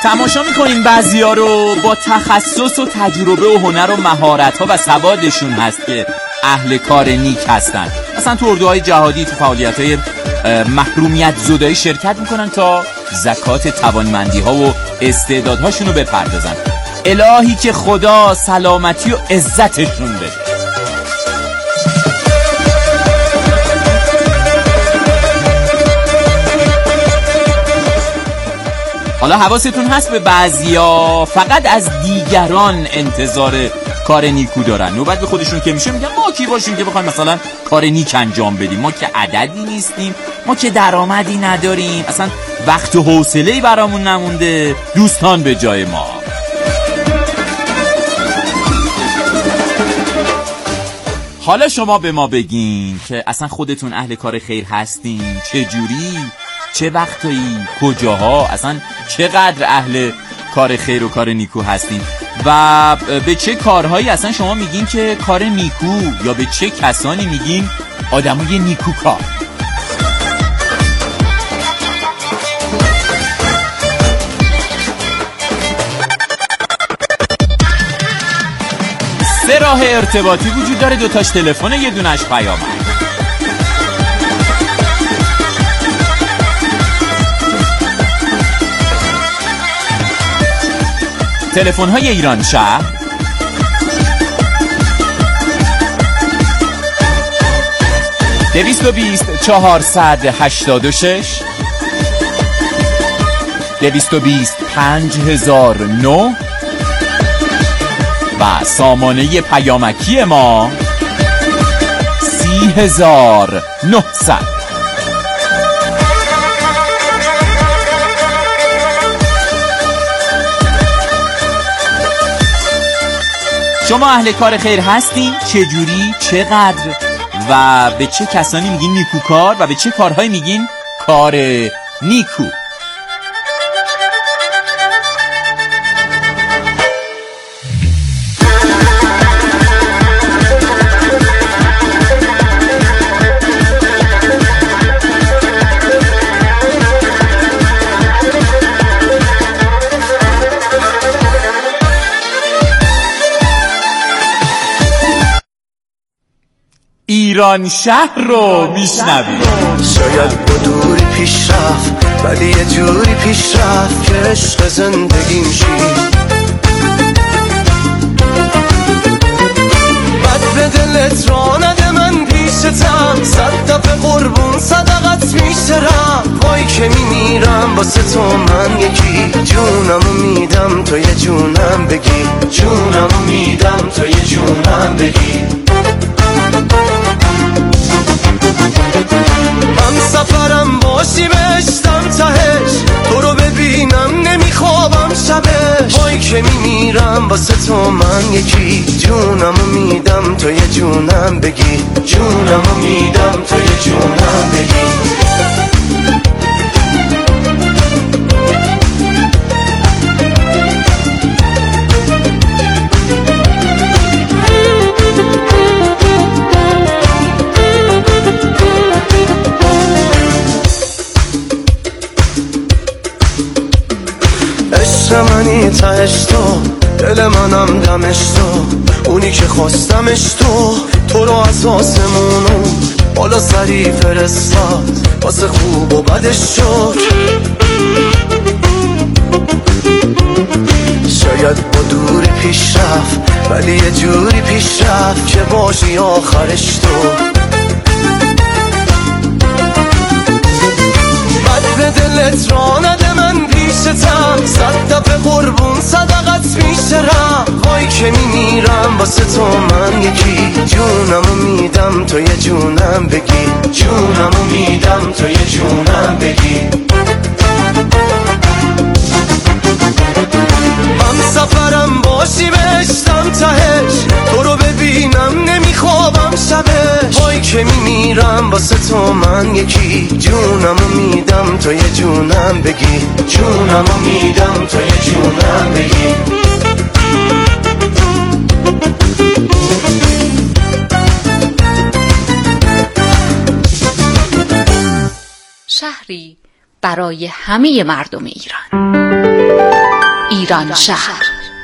تماشا میکنین بعضیا رو با تخصص و تجربه و هنر و مهارت‌ها و سوادشون هست که اهل کار نیک هستن. مثلا تو اردوهای جهادی تو فعالیت‌های محرومیت زدایی شرکت میکنن تا زکات توانمندی‌ها و استعدادهاشون رو بپردازن. الهی که خدا سلامتی و عزتشون بده. حالا حواستون هست به بعضیا فقط از دیگران انتظار کار نیکو دارن، نوبت به خودشون که میشه میگن ما کی باشیم که بخوایم مثلا کار نیک انجام بدیم، ما که عددی نیستیم، ما که درآمدی نداریم، اصلا وقت و حوصله‌ای برامون نمونده، دوستان به جای ما. حالا شما به ما بگین که اصلا خودتون اهل کار خیر هستین؟ چه جوری؟ چه وقتایی؟ کجاها؟ اصلا چقدر اهل کار خیر و کار نیکو هستین؟ و به چه کارهایی اصلا شما میگین که کار نیکو، یا به چه کسانی میگین آدمای نیکو کار؟ سه راه ارتباطی وجود داره، دوتاش تلفن، یه دونش پیامه. تلفن های ایران شهر 220 486 220 5009 و سامانه پیامکی ما 30900. شما اهل کار خیر هستین؟ چجوری؟ چقدر؟ و به چه کسانی میگین نیکوکار و به چه کارهایی میگین کار نیکو؟ ایران شهر رو میشنوید. شاید با دوری پیش رفت ولی یه جوری پیش رفت که عشق زندگیم شی. بد به دلت را نده من پیشتم، 100 دفعه قربون صدقت میشترم. وای که میمیرم واسه تو من یکی، جونمو میدم تو یه جونم بگی، جونمو میدم تو یه جونم بگی. من سفرم باشی بشتم تهش، تو رو ببینم نمیخوابم شبش. وای که میمیرم واسه تو من یکی، جونمو میدم تو یه جونم بگی، جونمو میدم تو یه جونم بگی. منی تهش تو، دل منم دمش تو، اونی که خواستمش تو رو از آسمونو بالا سری فرستاد، واسه خوب و بدش شد. شاید با دوری پیش رفت ولی یه جوری پیش رفت که باشی آخرش تو. بد به دلت را نده من پیشتم، 100 دفعه قربون صدقت میشترم. وای که میمیرم واسه تو من یکی، جونمو میدم تو یه جونم بگی، جونمو میدم تو یه جونم بگی. من سفرم باشی بشتم تهش، تو رو ببینم نمیخوابم شبش. وای که میمیرم واسه تو من یکی، جونمو میدم تو یه جونم بگی، جونمو میدم تو یه جونم بگی. شهری برای همه مردم ایران. ایران شهر.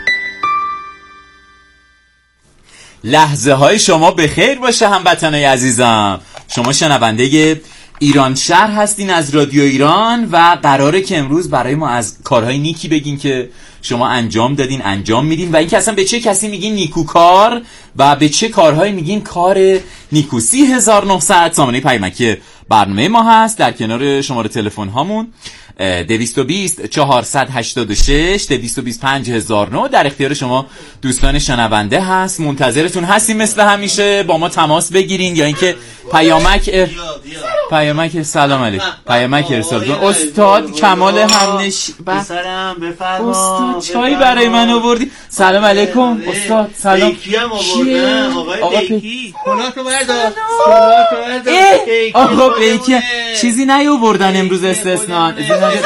لحظه های شما بخیر باشه هموطنای عزیزم. شما شنونده ایران شهر هستین از رادیو ایران و قراره که امروز برای ما از کارهای نیکی بگین که شما انجام دادین، انجام میدین و اینکه اصلا به چه کسی میگین نیکوکار و به چه کارهایی میگین کار نیکو. 3900 سامانه پیامکی برنامه ما هست. در کنار شماره تلفن هامون 220 486 225 1009 در اختیار شما دوستان شنونده هست. منتظرتون هستیم مثل همیشه، با ما تماس بگیرین یا اینکه پیامک سلام علیکم پیامک ارسال کن. استاد کمال همنش بسرم بفرما استاد چای برای من آوردی. سلام علیکم استاد. سلام. پیکی هم آوردم آقای پیکی. کلاتو بردار آقا پیکی چیزی نیاوردن امروز استثنان.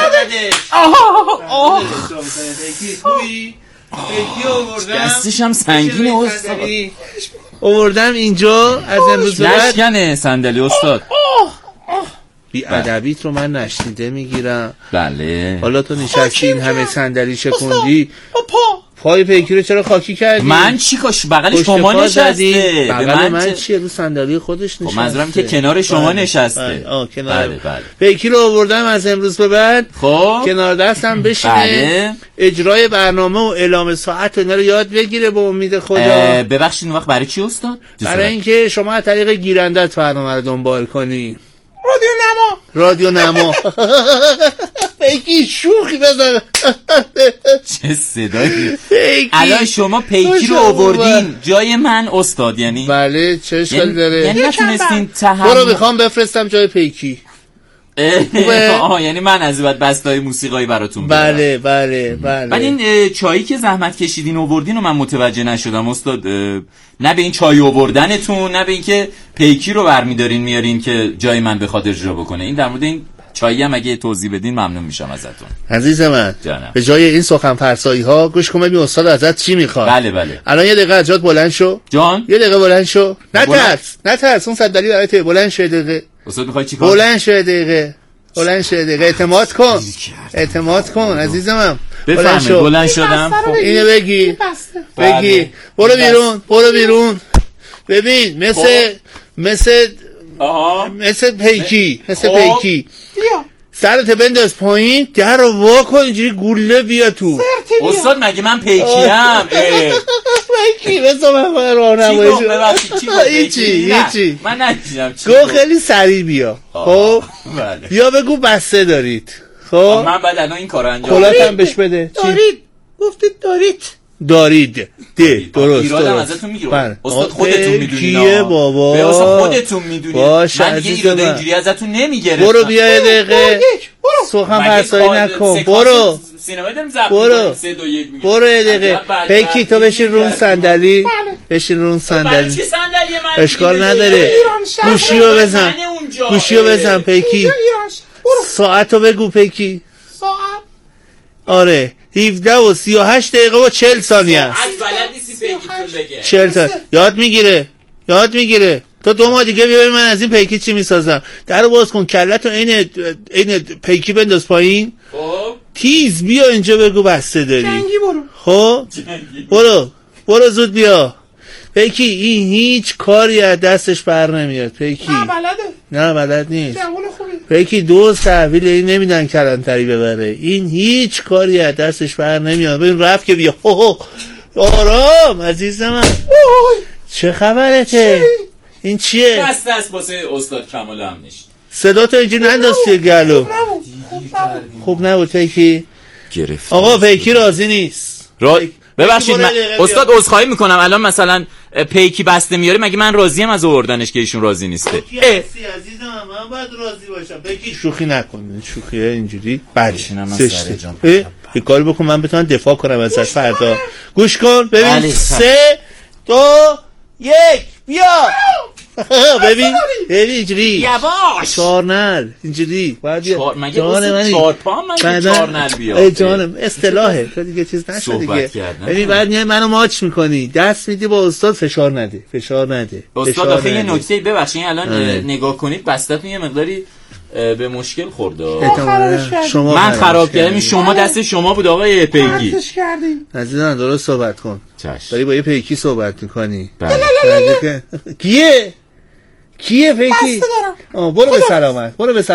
پیکی آوردم دستش هم سنگینه استاد. آوردم اینجا از امروز بعد نشکنه صندلی استاد. بی ادبیت رو من نشنیده میگیرم. بله حالا تو نشستی این همه صندلی شکوندی پای پیکی رو چرا خاکی کردی؟ من چی کاش بغل شما نشسته. بغل من چیه؟ رو صندلی خودش نشسته. منظورم که کنار شما نشسته. کنار. بله. پیکی رو آوردم از امروز به بعد. خب کنار دستم بشینه. اجرای برنامه و اعلام ساعت و اینا رو یاد بگیره به امید خدا. ببخشید اون وقت برای چی استاد؟ برای اینکه شما از طریق گیرندت برنامه رو دنبال کنی. رادیو نما پیکی شوخی بزن. چه صدایی. الان شما پیکی رو آوردین جای من استاد یعنی؟ بله چه اشکالی داره؟ یعنی نتونستین تحمل. برو میخوام بفرستم جای پیکی. یعنی من از بعد بستای موسیقایی براتون بیارم. بله. بعد این چایی که زحمت کشیدین آوردین و من متوجه نشدم استاد. نه به این چای آوردنتون نه به این که پیکی رو برمیدارین میارین که جای من بخواد اجرا بکنه. این در مورد این چایی هم اگه توضیح بدین ممنون میشم ازتون. عزیز من جانم. به جای این سخن فرسایی ها گوش کن ببین استاد ازت چی میخواد. بله. الان یه دقیقه از جات بلند شو. جان یه دقیقه بلند شو. نترس اون صندلی برات بلند شو دقیقه. استاد میخوای چیکار؟ بلند شو دقیقه. اعتماد کن عزیز من. بلند شدم. اینو بگی برو بیرون. ببین مثل پیکی سرت بنداز پایین در رو وا کن اینجوری گوله بیا تو. استاد مگه من پیکیم؟ پیکی بسا من راهنمایی هیچی من نشیدم چی گفت خیلی سریع بیا. خب بیا بگو بسته دارید. خب من بعد الان این کارو انجام کلاتم بهش بده. گفتید دارید درست. ایرادم ازتون میگیره استاد خودتون میدونین. کیه بابا؟ به استاد خودتون میدونین. من دیگه ایراد اینجوری ازتون نمیگیرم. برو بیا یه دقیقه سخن فرسایی نکن. برو سینما داریم ضبط 3 2 1 میگم. برو یه دقیقه پیکی تو بشین رو صندلی. اشکال نداره. گوشیو بزن پیکی. ساعتو بگو پیکی. آره 17 و 38 دقیقه و 40 ثانیه است. از بلد نیستی پیکیتون بگه. 40 ثانیه یاد میگیره. تو 2 ماه دیگه بیا من از این پیکی چی میسازم. درو باز کن کلتو این پیکی بنداز پایین. خب تیز بیا اینجا بگو بسته داری. جنگی برو. خب برو زود بیا. پیکی این هیچ کاری از دستش بر نمیاد. پیکی نه بلد نیست. پیکی دوست تحویل این نمیدن کلانتری ببره. این هیچ کاری از دستش بر نمیاد. ببین رفت که بیا. آرام عزیز من. چه خبرته؟ این چیه؟ بسته است واسه استاد کمال همنش. صدا تو اینجوری ننداز توی گلو. خوب نبود پیکی. گرفت. آقا پیکی راضی نیست. ببخشید من استاد عذرخواهی میکنم. الان مثلا پیکی بسته میاره مگه من راضیم از آوردنش که ایشون راضی نیسته؟ عزیزم من باید راضی باشم. پیکی شوخی نکن. شوخی اینجوری بشینم من سر جام. یه کاری بکن من بتونم دفاع کنم ازش فردا. گوش کن ببین 3 2 1 بیا. ببین اینجوری یواش 4 نر اینجوری باید جان 4 پا من 4 نر بیا. جانم اصطلاحه تو دیگه چیز نشه دیگه. ببین بعد منو ماچ میکنی دست میدی با استاد فشار نده. استاد آخه یه نکته ببخشید الان نگاه کنید بستتون یه مقداری به مشکل خورد. من خراب کردم، شما دست شما بود آقای پیکی. عزیزان درست صحبت کن. داری با یه پیکی صحبت میکنی. کیه پیکی؟ برو به سلامت.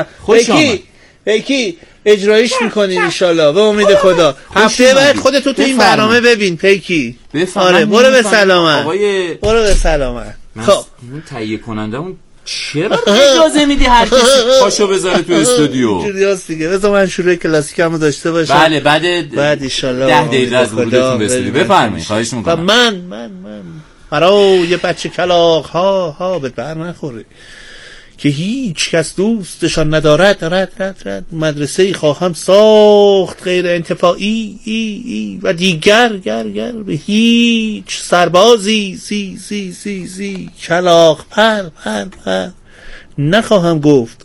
پیکی اجرایش میکنی انشالله به امید خدا. هفته بعد خودتو تو این برنامه ببین پیکی. آره برو به سلامت. برو به سلامت. خب اون تهیه کننده اون چرا اجازه میدی هر کسی پاشو بذاره تو استودیو؟ اینجوریاست دیگه. بذار من شروع کلاسیکمو داشته باشم. بله بعد ان شاءالله 10 دقیقه از ورودتون به استودیو بفرمایید. خواهش میکنم. من برای بچه کلاغ ها به بر نخوره که هیچ کس دوستشان ندارد. رد مدرسه خواهم ساخت غیر انتفاعی و دیگر به هیچ سربازی سی کلاغ پر نخواهم گفت.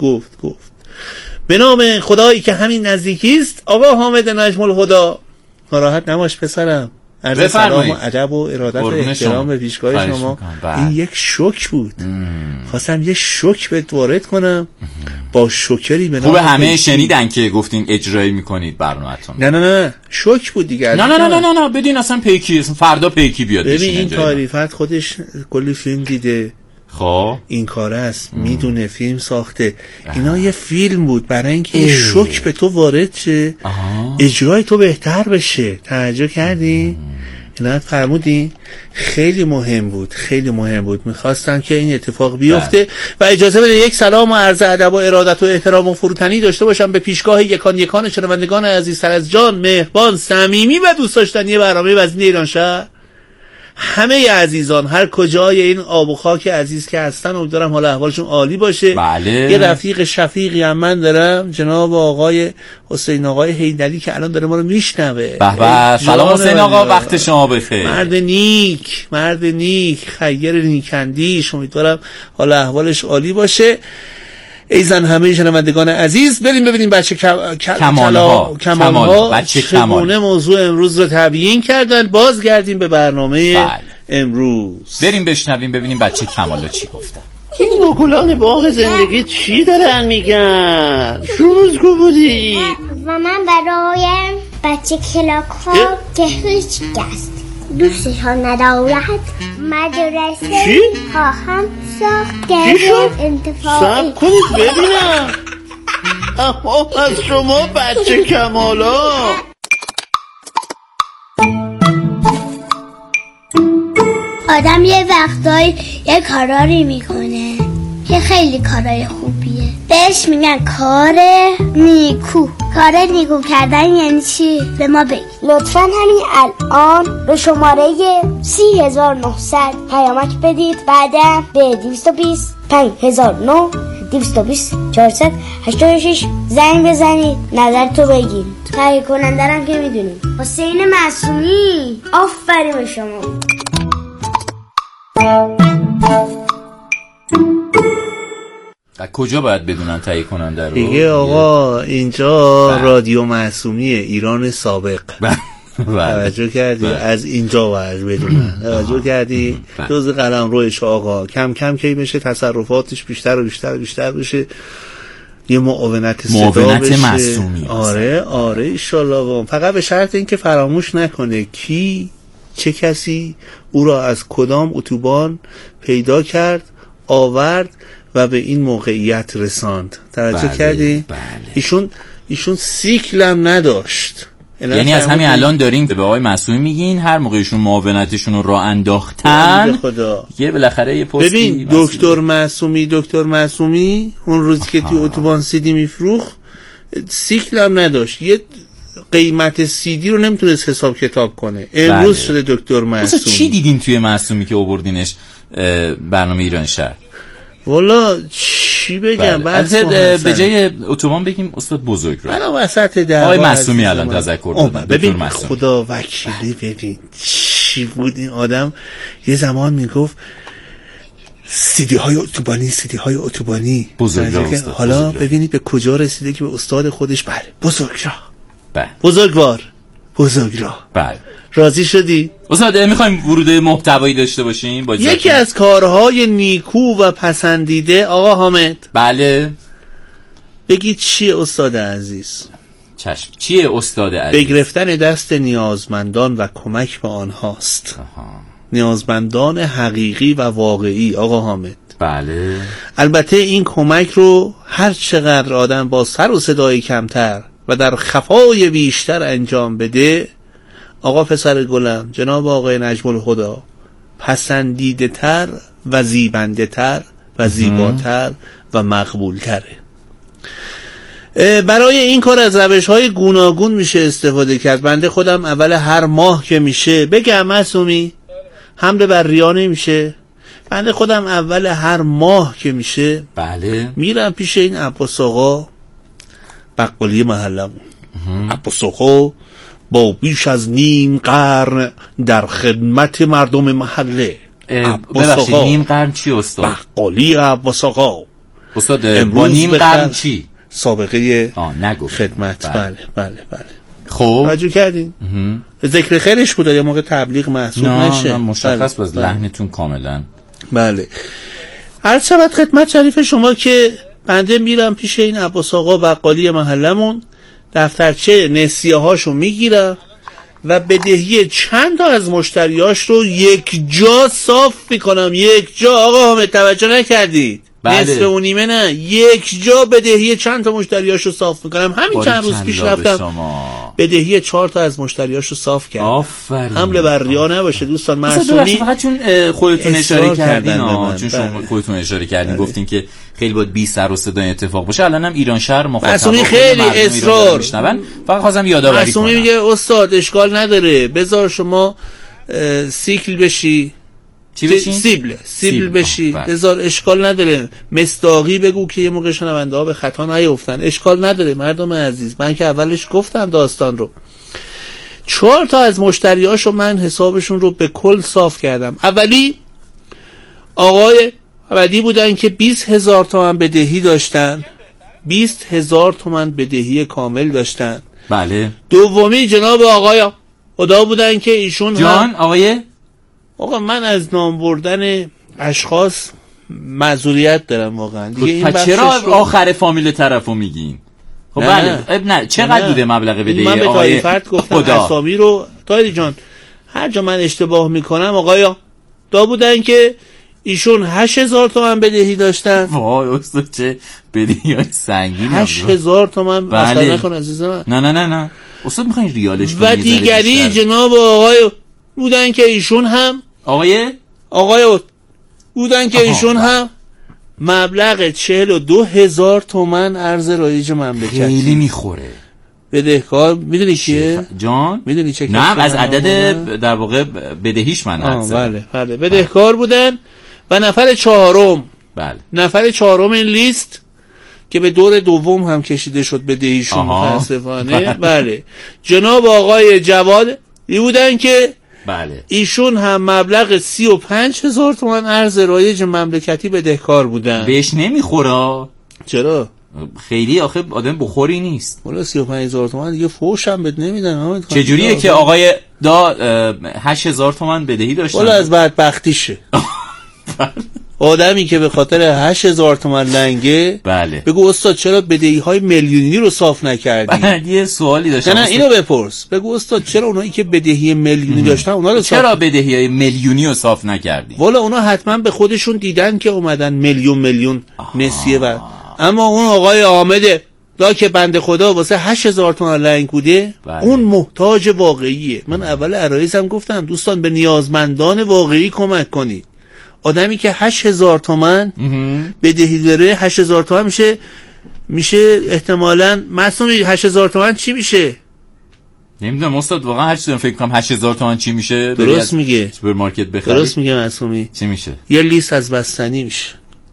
به نام خدایی که همین نزدیکیست. آقا حامد نجم الهدی، ناراحت نباش پسرم. عرض سلام و ادب و ارادت و احترام به پیشگاه شما. این یک شوک بود. خواستم یه شوک بهت وارد کنم با شوکری به نام. خوبه همه شنیدن که گفتین اجرایی میکنید برنامه‌تون. نه شوک بود دیگه. نه بدین اصلا پیکی فردا پیکی بیاد. ببین این تعریفت خودش کلی فیلم دیده. خب این کاره است، میدونه، فیلم ساخته. اینا یه فیلم بود برای اینکه یه شوک به تو وارد شه، اجرای تو بهتر بشه. توجه کردی؟ اینا فرمودی؟ خیلی مهم بود. میخواستم که این اتفاق بیفته و اجازه بده یک سلام و عرض ادب و ارادت و احترام و فروتنی داشته باشم به پیشگاه یکان شنوندگان عزیزتر از جان، مهربان، صمیمی و دوست داشتنی برنامه وزین ایران شهر. همه عزیزان هر کجای این آب و خاک عزیز که هستن، امیدوارم حال احوالشون عالی باشه. بله. یه رفیق شفیقی هم من دارم، جناب آقای حسین آقای حیدری که الان داره ما رو میشنوه. به سلام حسین آقا، وقت شما بخیر. مرد نیک خیر نیکندیش، امیدوارم حال احوالش عالی باشه. ایزن همه شنوندگان عزیز، بریم ببینیم بچه کمالها چگونه موضوع امروز رو تبیین کردن. بازگردیم به برنامه امروز. بریم بشنویم ببینیم بچه کمالها چی گفتن. این مگلان باغ زندگی چی دارن میگن؟ شروزگو بودی و من برای بچه کلاک ها که هیچ کس دوستشان ندارد مدرسه خواهم ساخت غیر انتفاعی. سب کنید ببینم. اما از شما بچه کمالا. آدم یه وقتایی یه کارایی میکنه که خیلی کارای خوبیه، بهش میگن کار نیکو. کار نیکو کردن یعنی چی؟ به ما بگید لطفا. همین الان به شماره 30900 پیامک بدید، بعدم به 220 5009 220 486 زنگ بزنید، نظرتو بگید. تهیه کنندرم که میدونید حسین معصومی. آفرین به شما. کجا باید بدونن تهیه کننده رو؟ دیگه آقا اینجا رادیو معصومیه، ایران سابق. توجه کردی؟ از اینجا باید بدونن. توجه کردی؟ جز قلم رویش آقا کم کم کی بشه تصرفاتش بیشتر و بیشتر بشه، یه معاونت معصومی. آره انشالله. فقط به شرط اینکه فراموش نکنه کی چه کسی او را از کدام اتوبان پیدا کرد، آورد و به این موقعیت رساند. توجه کردی؟ ایشون سیکل هم نداشت. یعنی از همین الان داریم به آقای معصومی میگین هر موقع ایشون معاونتشون رو راه انداختن یه بالاخره یه پستی. ببین دکتر معصومی اون روزی که توی اتوبان سیدی میفروخت سیکل هم نداشت، یه قیمت سیدی رو نمیتونست حساب کتاب کنه. امروز شده دکتر معصومی. چی دیدین توی معصومی که آوردینش برنامه ایران شهر؟ والا چی بگم؟ به جای اتوبان بگیم استاد بزرگراه. الان وسط در آقای معصومی الان تذکر دادن. ببین خدا وکیلی، ببین چی بود این آدم. یه زمان میگفت سیدی های اتوبانی بزرگراه. حالا ببینید به کجا رسیده که به استاد خودش بزرگراه. بزرگراه. بله. راضی شدی؟ استاد میخوایم ورود محتوایی داشته باشیم با یکی از کارهای نیکو و پسندیده آقا حامد. بله. بگید چیه استاد عزیز؟ چشم. چیه استاد عزیز؟ بگرفتن دست نیازمندان و کمک به آنهاست. نیازمندان حقیقی و واقعی آقا حامد. بله. البته این کمک رو هر چقدر آدم با سر و صدای کمتر و در خفای بیشتر انجام بده، آقا پسر گلم، جناب آقای نجم الهدی، پسندیده تر و زیبنده تر و زیباتر و مقبول تره. برای این کار از روش‌های گوناگون میشه استفاده کرد. بنده خودم اول هر ماه که میشه، بگم معصومی حمله بر ریا نمیشه، بنده خودم اول هر ماه که میشه بله میرم پیش این عباس آقا بقالی محلمون. عباس آقا با بیش از نیم قرن در خدمت مردم محله. ببخشید نیم قرن چی استاد؟ بقالی عباس آقا استاد با نیم قرن چی؟ سابقه نگفت. خدمت. بله. خب توجه کردین؟ ذکر خیرش بود یه موقع تبلیغ محسوب نشه. نه مشخص باز لحنتون کاملا. بله. عرض شود خدمت شریف شما که بنده میرم پیش این عباس آقا بقالی محلمون، دفترچه نسیه هاشو میگیرم و بدهی چند تا از مشتریاش رو یک جا صاف میکنم. یک جا آقا حامد توجه نکردید؟ بله. نصف و نیمه نه، یک جا بدهی چند تا مشتریاش رو صاف میکنم. همین چند روز پیش رفتم بدهی 4 تا از مشتریاش رو صاف کردم. آفرین. حمله بر ریا نباشه دوستان. معصومی فقط چون خودتون اشاره کردین چون شما خودتون اشاره کردین گفتین که خیلی باید بی سر و صدا اتفاق باشه. الانم ایران شهر مخاطب معصومی خیلی اصرار. فقط خواستم یادآوری کنم. معصومی میگه استاد اشکال نداره، بذار شما سیکل بشی. چی بشین؟ سیبل بشی. بذار اشکال نداره، مصداقی بگو که یه موقع شنونده ها به خطا نیفتن. اشکال نداره مردم عزیز، من که اولش گفتم داستان رو. 4 تا از مشتریاشو من حسابشون رو به کل صاف کردم. اولی آقای عبدی بودن که 20,000 تومان بدهی داشتن، 20,000 تومان بدهی کامل داشتن. بله. دومی جناب آقای خدا بودن که ایشون جان آقا من از نام بردن اشخاص معذوریت دارم واقعا دیگه. این چرا آخر فامیل طرفو میگین؟ خب نه چقدر بوده مبلغ بدهی؟ من به تایی فرد گفتم اسامی رو. تایری جان هر جا من اشتباه میکنم آقایا دا بودن که ایشون 8,000 تومان بدهی داشتن. وای استاد چه بدهی های سنگین. 8,000 تومان مثلا نکن عزیزم. نه استاد میخواین ریالش و دیگری جناب آقای بودن که ایشون هم آقای بودن که ایشون هم مبلغ 42,000 تومان ارز رایج مملکت. خیلی میخوره. بدهکار میدونی کیه؟ جان میدونی چه؟ نه از عدد در واقع بدهیش من عرض. بله بدهکار بودن. و نفر چهارم نفر چهارم این لیست که به دور دوم هم کشیده شد بدهیشون متاسفانه. بله جناب آقای جواد بودن که بله ایشون هم مبلغ 35,000 تومان ارز رایج مملکتی بدهکار بودن. بهش نمیخوره. چرا؟ خیلی آخه آدم بخوری نیست. والا 35,000 تومان دیگه فوش هم بهت نمیدن. چجوریه که آقای 8,000 تومان بدهی داشتن؟ والا از بدبختیشه. آدمی که به خاطر 8,000 تومان لنگه. بله. بگو استاد چرا بدهی های میلیونی رو صاف نکردی؟ من یه سوالی داشتم. نه اینو بپرس. بگو استاد چرا اونایی که بدهی میلیونی داشتن اونا رو چرا بدهی های میلیونی رو صاف نکردی؟ والا اونا حتما به خودشون دیدن که اومدن میلیون نسیه بر. اما اون آقای حامد دا که بنده خدا واسه 8,000 تومان لنگ بوده. بله. اون محتاج واقعیه. من اول عرایزم گفتم دوستان به نیازمندان واقعی کمک کنید. آدمی که 8,000 تومان بدهی داره 8,000 تومان میشه احتمالاً معصومی 8,000 تومان چی میشه؟ نمیدونم استاد واقعا هر چیزی فکر کنم 8,000 تومان چی میشه؟ درست میگه. سوپرمارکت بخری. درست میگه معصومی. چی میشه؟ یه لیست از بستنی میشه.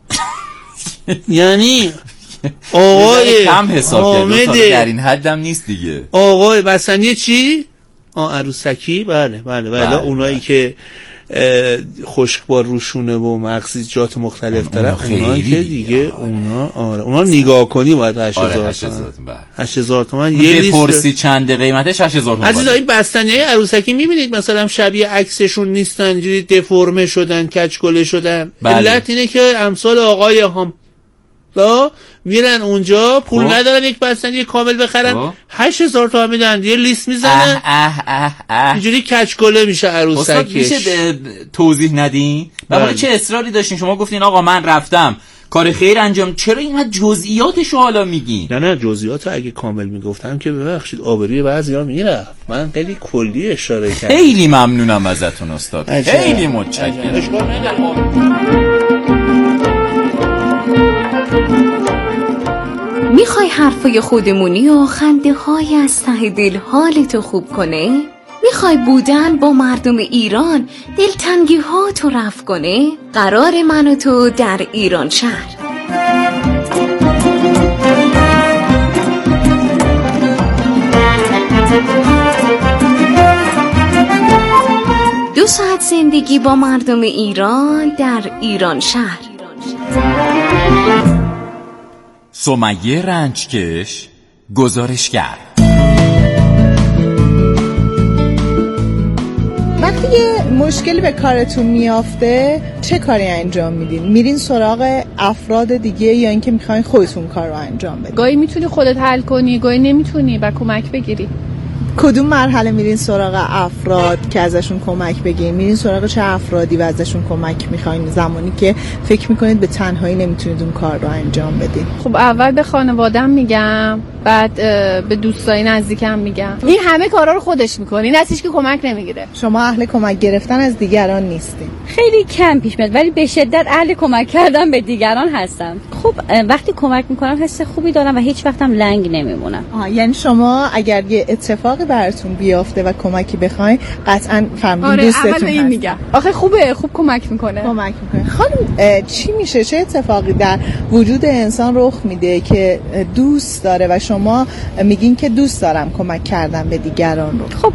یعنی آقای کم حساب کرده در این حدم نیست دیگه. آقای بستنی چی؟ عروسکی. بله. اونایی که خشکبار روشونه و مغزیجات مختلف دارن اونا که دیگه اونا نگاه کنی باید 8,000 تومان یه لیست. پرسی چنده قیمتش 8,000 تومان. عزیزا این بستنی عروسکی میبینید مثلا شبیه عکسشون نیستن، اینجوری دفرمه شدن، کچکله شدن. علت اینه که امثال آقای هم میرن اونجا پول ندارن یک بستنی کامل بخرن 8000 تومان میدن، یه لیست میزنن اینجوری کچکله میشه عروسکش. میشه توضیح ندین؟ و چه اصراری داشتین؟ شما گفتین آقا من رفتم کار خیر انجام، چرا اینقدر جزئیاتشو حالا میگین؟ نه جزئیاتو اگه کامل میگفتم که ببخشید آبروی بعضیا میرفت. من خیلی کلی اشاره کردم. خیلی ممنونم ازتون استاد، خیلی متشکرم. میخوای حرفای خودمونی و خنده های از ته دل حالتو خوب کنه؟ میخوای بودن با مردم ایران دلتنگی ها تو رفع کنه؟ قرار من و تو در ایران شهر. دو ساعت زندگی با مردم ایران در ایران شهر. سمیه رنجکش گزارشگر. وقتی یه مشکلی به کارتون میافته چه کاری انجام میدین؟ میرین سراغ افراد دیگه یا اینکه میخواین خودتون کار رو انجام بدین؟ گاهی میتونی خودت حل کنی، گاهی نمیتونی و کمک بگیری. کدوم مرحله میرین سراغ افراد که ازشون کمک بگیرین؟ میرین سراغ چه افرادی و ازشون کمک میخواین زمانی که فکر میکنید به تنهایی نمیتونید اون کار رو انجام بدین؟ خب اول به خانوادم میگم، بعد به دوستای نزدیکم میگم. این همه کارا رو خودش میکنه، این هستش که کمک نمیگیره. شما اهل کمک گرفتن از دیگران نیستین؟ خیلی کم پیش میاد ولی به شدت اهل کمک کردن به دیگران هستم. خب وقتی کمک میکنم حس خوبی دارم و هیچ وقتم لنگ نمیمونم. یعنی شما اگر یه اتفاقی براتون بیافته و کمکی بخواید قطعا فهمیدین دوستتون هست. این میگم آخه خوبه، خوب کمک میکنه. خانم چی میشه، چه اتفاقی در وجود انسان رخ میده که دوست داره و شما میگین که دوست دارم کمک کردن به دیگران رو؟ خب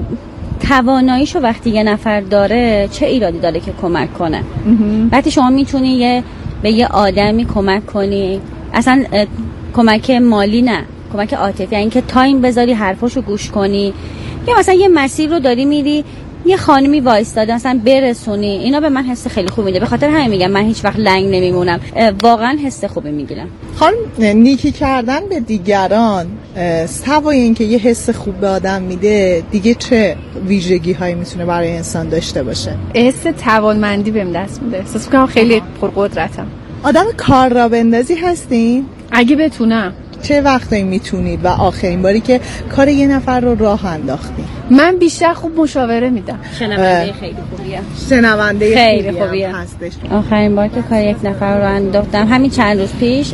تواناییشو وقتی یه نفر داره چه ایرادی داره که کمک کنه؟ وقتی شما میتونی به یه آدمی کمک کنی، اصلا کمک مالی نه، کمک عاطفی، یعنی که تایم بذاری حرفاشو گوش کنی، یا مثلا یه مسیر رو داری میری یه خانمی وایستاده مثلا برسونی، اینا به من حس خیلی خوب میده. به خاطر همین میگم من هیچ وقت لنگ نمیمونم، واقعا حس خوبی میگیرم. خانم نیکی کردن به دیگران سوای این که یه حس خوب به آدم میده دیگه چه ویژگی هایی میتونه برای انسان داشته باشه؟ حس توانمندی بهم دست میده، احساس میکنم خیلی پرقدرتم. آدم کار را بندازی هستین؟ اگه بتونم. چه وقتی میتونید و آخرین باری که کار یه نفر رو راه انداختین؟ من بیشتر خوب مشاوره میدم. شنونده خیلی خوبیه. شنونده خیلی خوبیه هستش. آخرین بار که کار یک نفر رو انداختم همین چند روز پیش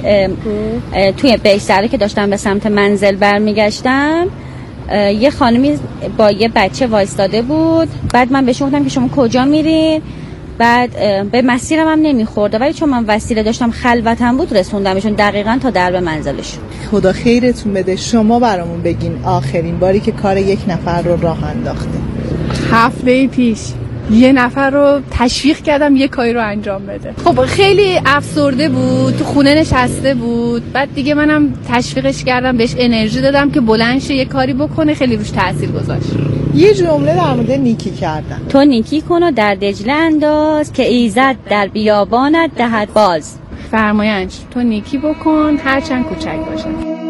توی بیستره که داشتم به سمت منزل برمیگشتم، یه خانمی با یه بچه وایستاده بود. بعد من بهش گفتم که شما کجا میرین؟ بعد به مسیرم هم نمیخورده ولی چون من وسیله داشتم خلوتم بود رسوندمشون دقیقاً تا درب منزلشون. خدا خیرتون بده. شما برامون بگین آخرین باری که کار یک نفر رو راه انداختین. هفته پیش یه نفر رو تشویق کردم یه کاری رو انجام بده. خب خیلی افسرده بود، تو خونه نشسته بود. بعد دیگه منم تشویقش کردم، بهش انرژی دادم که بلند شه یه کاری بکنه. خیلی روش تاثیر گذاشت. یه جمله در مورد نیکی کردن. تو نیکی کن و در دجله انداز که ایزد در بیابانت دهد باز. فرمایش تو نیکی بکن هرچند کوچک باشه.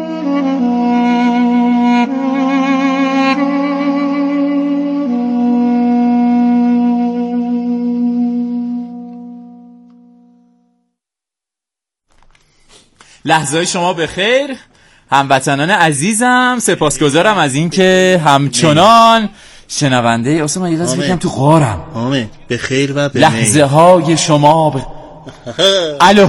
لحظه شما بخیر هموطنان عزیزم، سپاسگزارم از این که همچنان شنونده اصلا من یه لحظه بگم تو غارم. آمین بخیر و به لحظه های شما الو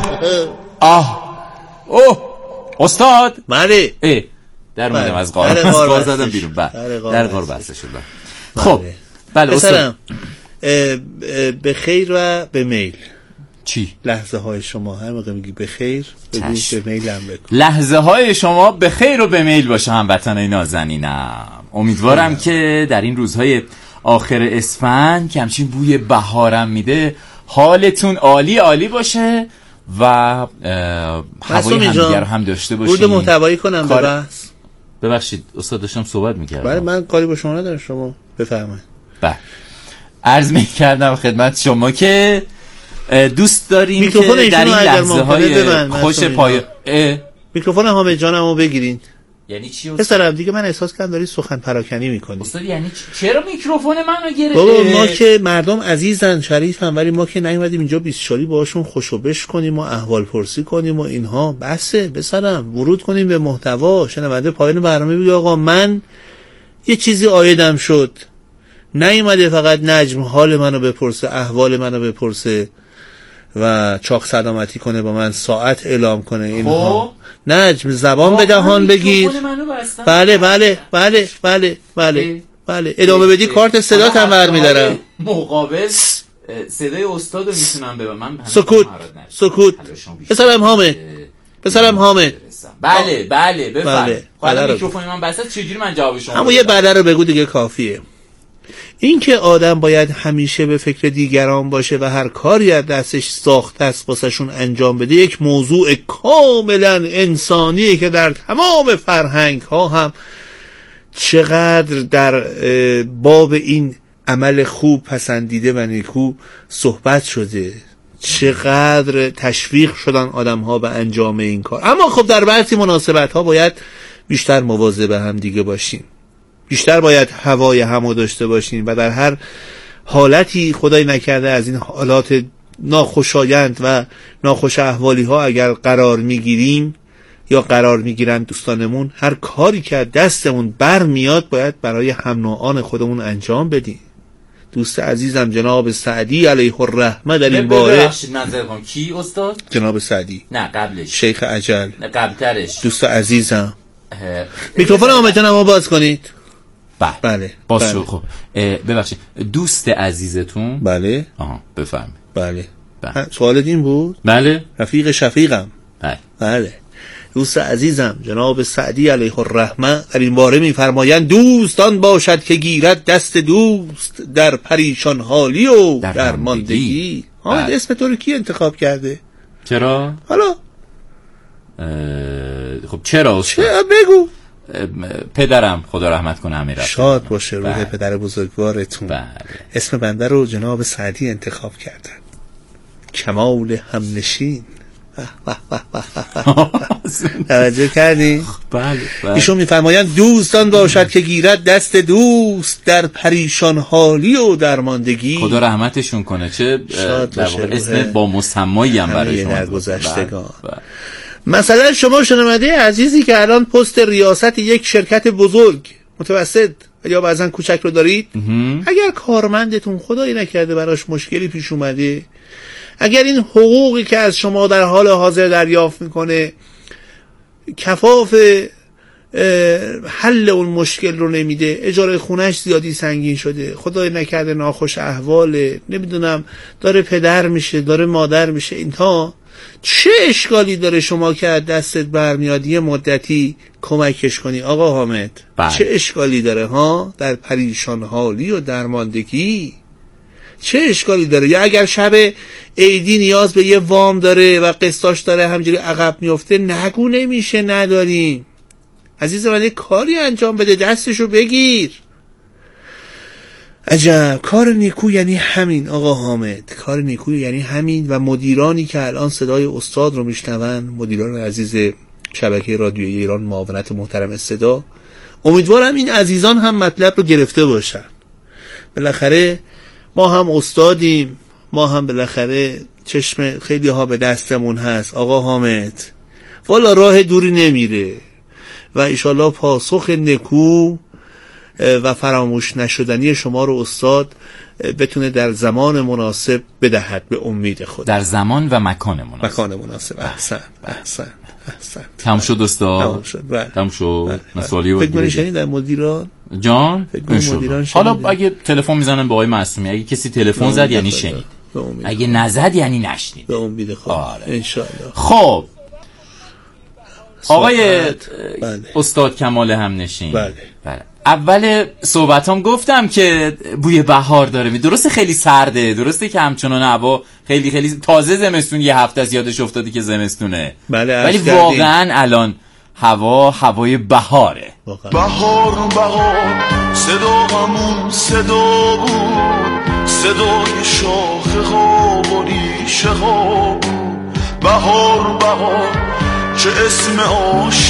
اوه استاد بله در اومدم از غار زدم بیرون. در غار بسته شد. خب بله استاد بخیر و به میل. چی؟ لحظه های شما هر موقع میگی بخیر بگو به میل هم بکن. لحظه های شما بخیر و به میل باشه هموطنای نازنینم. امیدوارم که در این روزهای آخر اسفند که همچین بوی بهارم میده حالتون عالی عالی باشه و هوای همدیگر رو هم داشته باشین. بود محتوایی کنم به بحث. ببخشید استاد داشتم صحبت میکردم. بله من کاری با شما ندارم، شما بفرمایید. بله عرض میکردم خدمت شما که دوست داریم که در این لحظه های خوش میکروفون حامد جانمو بگیرین. یعنی چی پسرم دیگه من احساس کردم داری سخن پراکنی میکنی. استاد یعنی چرا میکروفون منو گرفتی؟ بابا ما که مردم عزیزن شریفن، ولی ما که نیومدیم اینجا 24 باهاشون خوشوبش کنیم و احوال پرسی کنیم و اینها. بسه پسرم ورود کنیم به محتوا. شنونده پایان برنامه بگه آقا من یه چیزی عایدم شد، نیومده فقط نجم حال منو بپرسه، احوال منو بپرسه و چاق سلامتی کنه با من، ساعت اعلام کنه اینها. نجم زبان به دهان بگیر. بله بله بله بله بله بله ادامه بدی کارت صدات هم برمی‌دارم. مقابل صدای استادو میتونم ببینم. من سکوت سکوت. پسرم حامد، پسرم حامد. بله بله بفرمایید. حالا میکروفون من بسته چجوری من جواب شما؟ همون یه بله رو بگو دیگه کافیه. این که آدم باید همیشه به فکر دیگران باشه و هر کاری از دستش ساخته است واسهشون انجام بده یک موضوع کاملا انسانیه که در تمام فرهنگ ها هم چقدر در باب این عمل خوب پسندیده و نیکو صحبت شده، چقدر تشویق شدن آدم ها به انجام این کار. اما خب در بعضی مناسبت ها باید بیشتر مواظب هم دیگه باشیم، بیشتر باید هوای همو داشته باشیم و در هر حالتی خدای نکرده از این حالات ناخوشایند و ناخوش احوالی ها اگر قرار میگیریم یا قرار میگیرن دوستانمون، هر کاری که دستمون بر میاد باید برای هم نوعان خودمون انجام بدیم. دوست عزیزم جناب سعدی علیه الرحمه در این باره کی استاد؟ جناب سعدی، نه قبلش شیخ اجل، نه قبلترش. دوست عزیزم میکروفون آمدنمو باز کنید. بله باز شد. خب ببخشید دوست عزیزتون. بله بفرمایید. بله سوالت این بود؟ بله. رفیق شفیقم. بله دوست عزیزم جناب سعدی علیه الرحمه در این باره میفرمایند دوستان باشد که گیرد دست دوست در پریشان حالی و در ماندگی. حامد اسم تو رو کی انتخاب کرده؟ چرا؟ حالا خب چرا بگو. پدرم خدا رحمت کنه امیرعبدالله. شاد باشه روح پدر بزرگوارتون. بله. اسم بنده رو جناب سعدی انتخاب کردن. کمال همنشین. توجه کردی؟ بله. ایشون میفرمایند دوستان باشد که گیرد دست دوست در پریشان حالی و درماندگی. خدا رحمتشون کنه. چه در واقع اسم با مسمایی هم برای شما درگذشتگان. مثلا شما شنونده عزیزی که الان پست ریاست یک شرکت بزرگ متوسط یا بعضن کوچک رو دارید، اگر کارمندتون خدایی نکرده براش مشکلی پیش اومده، اگر این حقوقی که از شما در حال حاضر دریافت میکنه کفاف حل اون مشکل رو نمیده، اجاره خونش زیادی سنگین شده، خدای نکرده ناخوش احواله، نمیدونم داره پدر میشه داره مادر میشه، اینها چه اشکالی داره شما که از دستت برمیاد یه مدتی کمکش کنی؟ آقا حامد چه اشکالی داره ها در پریشان حالی و درماندگی؟ چه اشکالی داره؟ یا اگر شب عیدی نیاز به یه وام داره و قسطاش داره همجوری عقب میفته، نگو نمیشه نداریم. عزیز من کاری انجام بده، دستشو بگیر. عجب کار نیکو یعنی همین آقا حامد، کار نیکو یعنی همین. و مدیرانی که الان صدای استاد رو میشنون، مدیران عزیز شبکه رادیویی ایران معاونت محترم صدا، امیدوارم این عزیزان هم مطلب رو گرفته باشن. بالاخره ما هم استادیم، ما هم بالاخره چشم خیلی ها به دستمون هست. آقا حامد والا راه دوری نمیره و انشالله پاسخ نکو و فراموش نشدنی شما رو استاد بتونه در زمان مناسب بدهد، به امید خود. در زمان و مکان مناسب. مکان مناسب. احسن. تمام شد استاد. تمام شد. مسئولی بود. فکر کنید در مدیران جان حالا اگه تلفن میزنن به آقای معصومی، اگه کسی تلفن زد یعنی شنید، اگه نزد یعنی نشنید. به امید خود ان شاء الله. خب آقای استاد کمال همنشین، بله اول صحبتام گفتم که بوی بهار داره. درسته خیلی سرده، درسته که همچنان هوا خیلی خیلی تازه زمستون، یه هفته از یادش افتاده که زمستونه، بله ولی واقعا الان هوای بهاره. بهار صدا همون صدا بود، صدای شاخه ها و ریشه ها. بهار بهار چه اسم عاشق